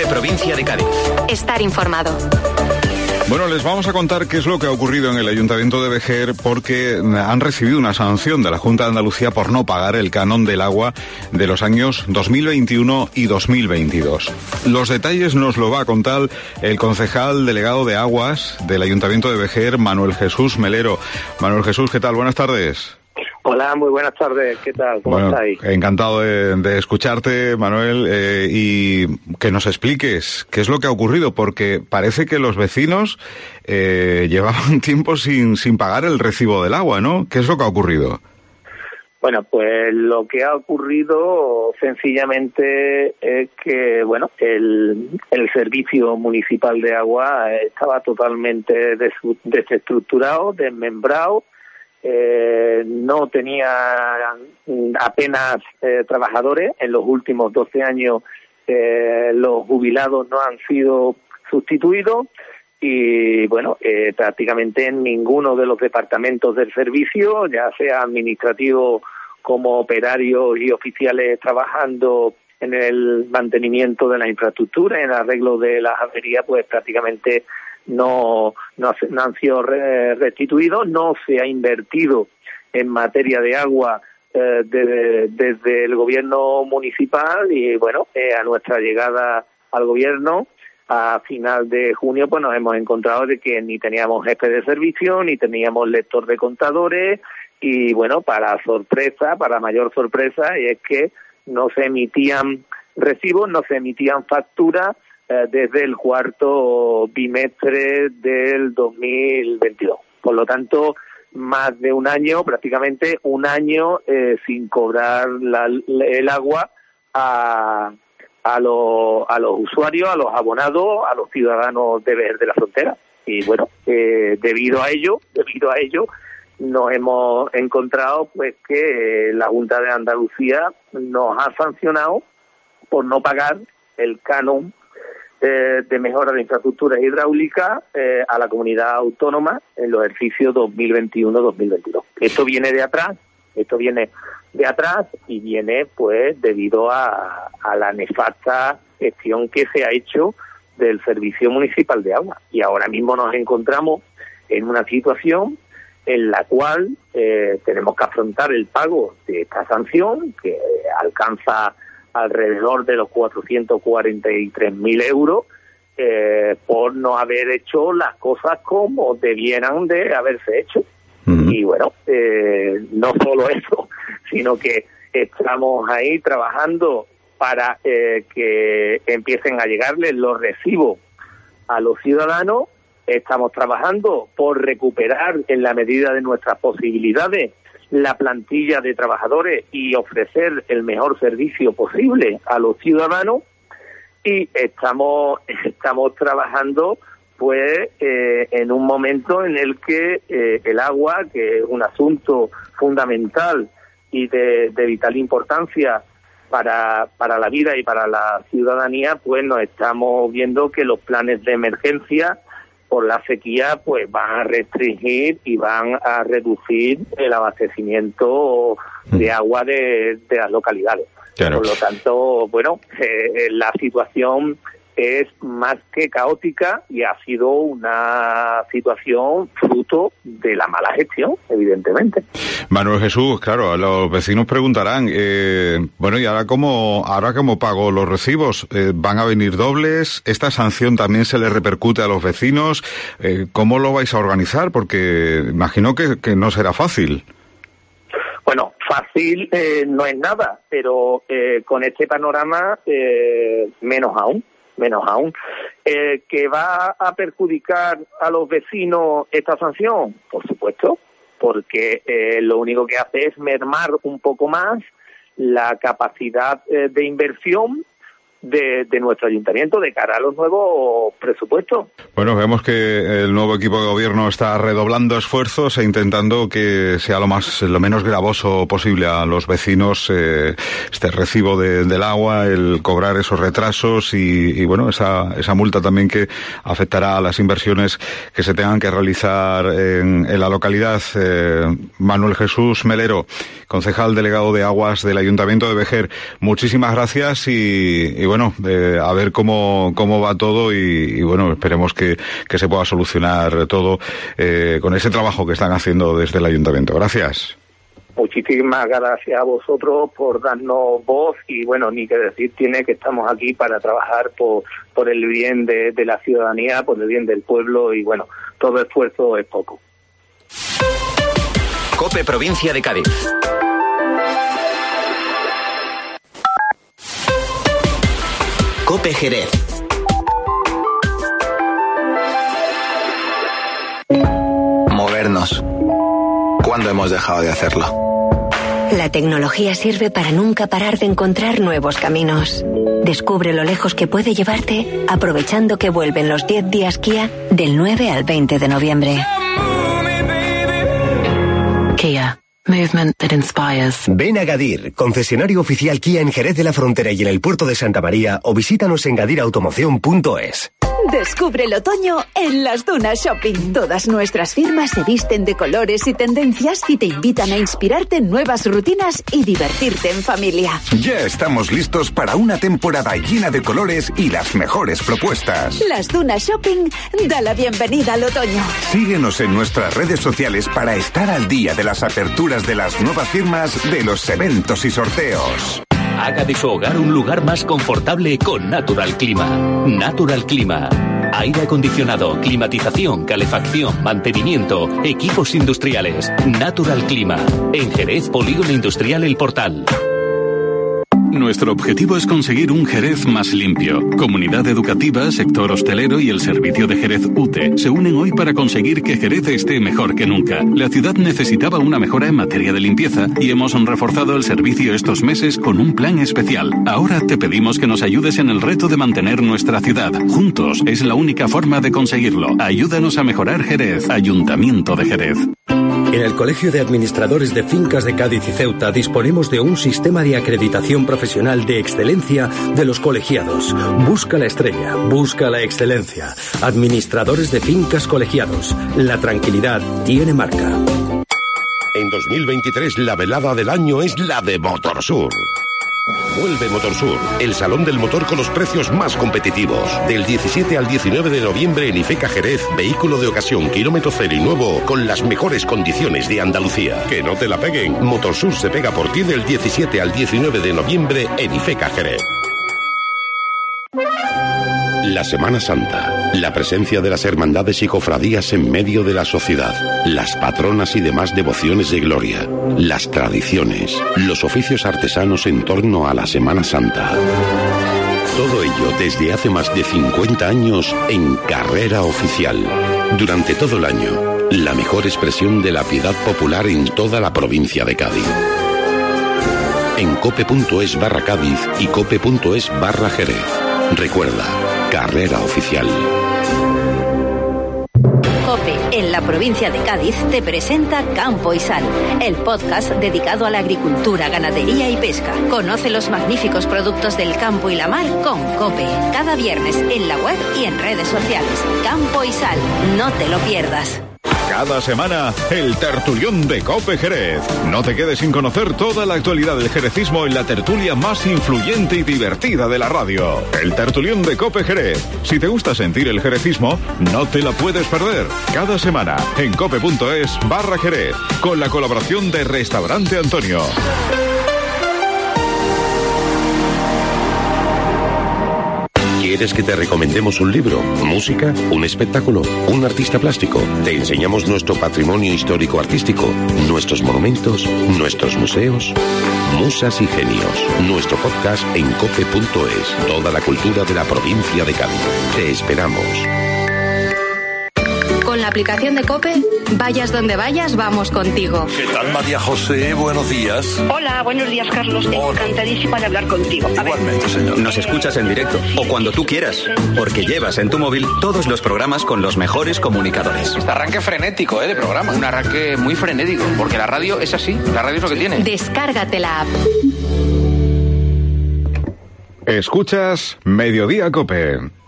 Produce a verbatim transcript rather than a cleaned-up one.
Provincia de Cádiz. Estar informado. Bueno, les vamos a contar qué es lo que ha ocurrido en el Ayuntamiento de Vejer, porque han recibido una sanción de la Junta de Andalucía por no pagar el canon del agua de los años dos mil veintiuno y dos mil veintidós. Los detalles nos lo va a contar el concejal delegado de Aguas del Ayuntamiento de Vejer, Manuel Jesús Melero. Manuel Jesús, ¿qué tal? Buenas tardes. Hola, muy buenas tardes. ¿Qué tal? ¿Cómo bueno, estáis? Encantado de, de escucharte, Manuel, eh, y que nos expliques qué es lo que ha ocurrido, porque parece que los vecinos eh, llevaban tiempo sin, sin pagar el recibo del agua, ¿no? ¿Qué es lo que ha ocurrido? Bueno, pues lo que ha ocurrido sencillamente es que, bueno, el, el servicio municipal de agua estaba totalmente des, desestructurado, desmembrado. Eh, no tenía apenas eh, trabajadores. En los últimos doce años eh, los jubilados no han sido sustituidos y bueno, eh, prácticamente en ninguno de los departamentos del servicio, ya sea administrativo como operarios y oficiales trabajando en el mantenimiento de la infraestructura, en el arreglo de las averías, pues prácticamente no, no, no han sido re, restituidos, no se ha invertido en materia de agua eh, desde, desde el gobierno municipal y bueno, eh, a nuestra llegada al gobierno a final de junio pues nos hemos encontrado de que ni teníamos jefe de servicio, ni teníamos lector de contadores y bueno, para sorpresa, para mayor sorpresa, y es que no se emitían recibos, no se emitían facturas desde el cuarto bimestre del dos mil veintidós. Por lo tanto, más de un año, prácticamente un año eh, sin cobrar la, el agua a, a, lo, a los usuarios, a los abonados, a los ciudadanos de, de la frontera. Y bueno, eh, debido a ello, debido a ello, nos hemos encontrado pues que la Junta de Andalucía nos ha sancionado por no pagar el canon Eh, de mejora de infraestructuras hidráulicas eh, a la comunidad autónoma en los ejercicios dos mil veintiuno dos mil veintidós. Esto viene de atrás, esto viene de atrás y viene pues debido a, a la nefasta gestión que se ha hecho del Servicio Municipal de Agua. Y ahora mismo nos encontramos en una situación en la cual eh, tenemos que afrontar el pago de esta sanción que alcanza alrededor de los cuatrocientos cuarenta y tres mil euros eh, por no haber hecho las cosas como debieran de haberse hecho. Uh-huh. Y bueno, eh, no solo eso, sino que estamos ahí trabajando para eh, que empiecen a llegarles los recibos a los ciudadanos. Estamos trabajando por recuperar en la medida de nuestras posibilidades la plantilla de trabajadores y ofrecer el mejor servicio posible a los ciudadanos y estamos estamos trabajando pues eh, en un momento en el que eh, el agua, que es un asunto fundamental y de, de vital importancia para para la vida y para la ciudadanía, pues nos estamos viendo que los planes de emergencia por la sequía pues van a restringir y van a reducir el abastecimiento de agua de, de las localidades. Claro. Por lo tanto, bueno, eh, la situación es más que caótica y ha sido una situación fruto de la mala gestión, evidentemente. Manuel Jesús, claro, los vecinos preguntarán, eh, bueno, ¿y ahora cómo, ahora cómo pago los recibos? Eh, ¿Van a venir dobles? ¿Esta sanción también se le repercute a los vecinos? Eh, ¿Cómo lo vais a organizar? Porque imagino que, que no será fácil. Bueno, fácil eh, no es nada, pero eh, con este panorama eh, menos aún. menos aún. Eh, ¿Que va a perjudicar a los vecinos esta sanción? Por supuesto, porque eh, lo único que hace es mermar un poco más la capacidad eh, de inversión de, de nuestro ayuntamiento de cara a los nuevos presupuestos. Bueno, vemos que el nuevo equipo de gobierno está redoblando esfuerzos e intentando que sea lo más, lo menos gravoso posible a los vecinos eh, este recibo de, del agua, el cobrar esos retrasos y, y bueno, esa, esa multa también que afectará a las inversiones que se tengan que realizar en, en la localidad. Eh, Manuel Jesús Melero, concejal delegado de Aguas del Ayuntamiento de Vejer, muchísimas gracias y, y bueno, eh, a ver cómo, cómo va todo y, y bueno, esperemos que, que se pueda solucionar todo eh, con ese trabajo que están haciendo desde el Ayuntamiento. Gracias. Muchísimas gracias a vosotros por darnos voz y bueno, ni que decir tiene que estamos aquí para trabajar por, por el bien de, de la ciudadanía, por el bien del pueblo y bueno, todo esfuerzo es poco. COPE Provincia de Cádiz. COPE Jerez. Movernos. ¿Cuándo hemos dejado de hacerlo? La tecnología sirve para nunca parar de encontrar nuevos caminos. Descubre lo lejos que puede llevarte aprovechando que vuelven los diez días Kia del nueve al veinte de noviembre. Kia. Movement that inspires. Ven a Gadir, concesionario oficial Kia en Jerez de la Frontera y en el puerto de Santa María, o visítanos en gadir automoción punto es. Descubre el otoño en Las Dunas Shopping. Todas nuestras firmas se visten de colores y tendencias y te invitan a inspirarte en nuevas rutinas y divertirte en familia. Ya estamos listos para una temporada llena de colores y las mejores propuestas. Las Dunas Shopping da la bienvenida al otoño. Síguenos en nuestras redes sociales para estar al día de las aperturas de las nuevas firmas, de los eventos y sorteos. Haga de su hogar un lugar más confortable con Natural Clima. Natural Clima. Aire acondicionado, climatización, calefacción, mantenimiento, equipos industriales. Natural Clima. En Jerez, Polígono Industrial El Portal. Nuestro objetivo es conseguir un Jerez más limpio. Comunidad educativa, sector hostelero y el servicio de Jerez U T E se unen hoy para conseguir que Jerez esté mejor que nunca. La ciudad necesitaba una mejora en materia de limpieza y hemos reforzado el servicio estos meses con un plan especial. Ahora te pedimos que nos ayudes en el reto de mantener nuestra ciudad. Juntos es la única forma de conseguirlo. Ayúdanos a mejorar Jerez. Ayuntamiento de Jerez. En el Colegio de Administradores de Fincas de Cádiz y Ceuta disponemos de un sistema de acreditación profesional de excelencia de los colegiados. Busca la estrella, busca la excelencia. Administradores de Fincas Colegiados. La tranquilidad tiene marca. En dos mil veintitrés la velada del año es la de Motorsur. Vuelve Motorsur, el salón del motor con los precios más competitivos. Del diecisiete al diecinueve de noviembre en Ifeca Jerez, vehículo de ocasión, kilómetro cero y nuevo, con las mejores condiciones de Andalucía. Que no te la peguen. Motorsur se pega por ti del diecisiete al diecinueve de noviembre en Ifeca Jerez. La Semana Santa, la presencia de las hermandades y cofradías en medio de la sociedad, las patronas y demás devociones de gloria, las tradiciones, los oficios artesanos en torno a la Semana Santa. Todo ello desde hace más de cincuenta años en Carrera Oficial. Durante todo el año, la mejor expresión de la piedad popular en toda la provincia de Cádiz. En cope.es barra Cádiz y cope.es barra Jerez. Recuerda, Carrera Oficial. COPE, en la provincia de Cádiz, te presenta Campo y Sal, el podcast dedicado a la agricultura, ganadería y pesca. Conoce los magníficos productos del campo y la mar con COPE. Cada viernes en la web y en redes sociales. Campo y Sal, no te lo pierdas. Cada semana, el tertulión de COPE Jerez. No te quedes sin conocer toda la actualidad del jerecismo en la tertulia más influyente y divertida de la radio. El tertulión de COPE Jerez. Si te gusta sentir el jerecismo, no te la puedes perder. Cada semana, en cope.es barra Jerez, con la colaboración de Restaurante Antonio. ¿Quieres que te recomendemos un libro, música, un espectáculo, un artista plástico? Te enseñamos nuestro patrimonio histórico-artístico, nuestros monumentos, nuestros museos. Musas y Genios, nuestro podcast en cope.es. Toda la cultura de la provincia de Cádiz. Te esperamos. Con la aplicación de COPE, vayas donde vayas, vamos contigo. ¿Qué tal, María José? Buenos días. Hola, buenos días, Carlos. Hola. Encantadísima de hablar contigo. A Igualmente, ver. señor. Nos escuchas en directo o cuando tú quieras, porque llevas en tu móvil todos los programas con los mejores comunicadores. Este arranque frenético, ¿eh? De programa. Un arranque muy frenético, porque la radio es así. La radio es lo que tiene. Descárgate la app. Escuchas Mediodía COPE.